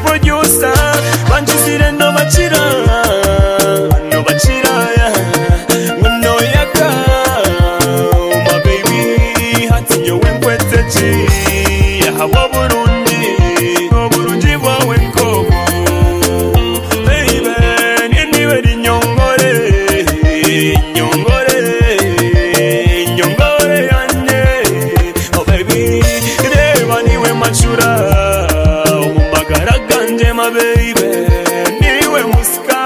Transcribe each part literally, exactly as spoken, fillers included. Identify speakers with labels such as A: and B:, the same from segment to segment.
A: producer banjizire no bachira no bachira no yaka my baby hati yo wenkwetete hawa Burundi Burundi wawe nkobo baby niwe di nyongore nyongore nyongore yanye oh baby reba niwe machura umumagara ganje my baby niwe muska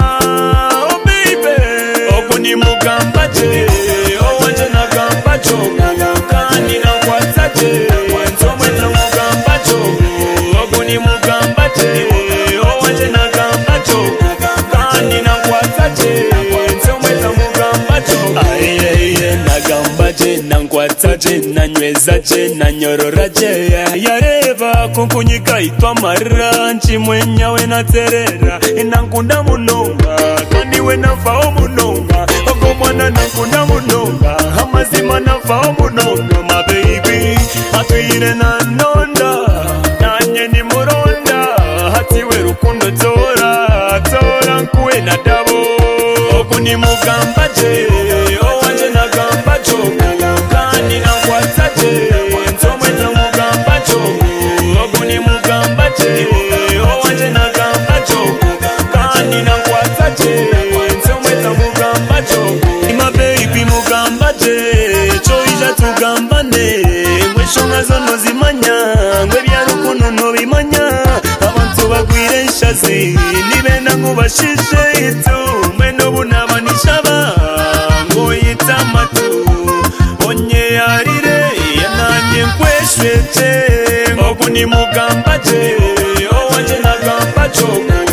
A: oh baby okuni mugamba je oh wanje nagamba cho kandi nakwatsa je nzomweza mugamba cho okuni mugamba je oh wanje nagamba cho kandi nakwatsa je nzomweza mugamba cho ayeye nagamba je nankwatsa je nanyweza je nanyorora je yareva kunkunyika itwa marira nchimwenya we naterera inankunda munonga kandi we nafao munonga ogo mwana nankunda munonga amazima nafao munonga my baby atwire na nonda nanye ni muronda hatiwe rukundo tora tora nkuwe na dabo ogu ni mugamba je o wanje nagamba cho kandi nakwatsa je nzomweza mugamba cho ogu ni mugamba je o wanje nagamba cho kandi nakwatsa je nzomweza mugamba cho my baby mugamba je cho ija tugambane mweshonga zono zimanya ngwe byarukuno no bimanya abantu bagwire nshazi nibenda ngubashishe itu mweno bunabanishaba ngo yitamatu onye yarire yananye nkweshwete ogu ni mugamba je o wanje nagamba cho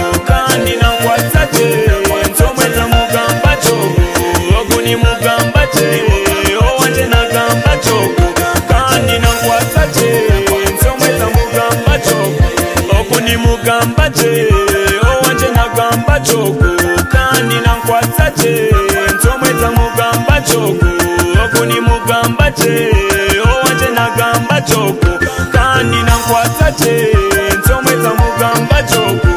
A: kandi nakwatsa je nzomweza mugamba cho ogu ni mugamba je o wanje nagamba cho kandi nakwatsa je nzomweza mugamba cho ogu ni mugamba je o wanje nagamba cho kandi nakwatsa je nzomweza mugamba cho ogu ni mugamba je o wanje nagamba cho kandi nakwatsa je nzomweza mugamba cho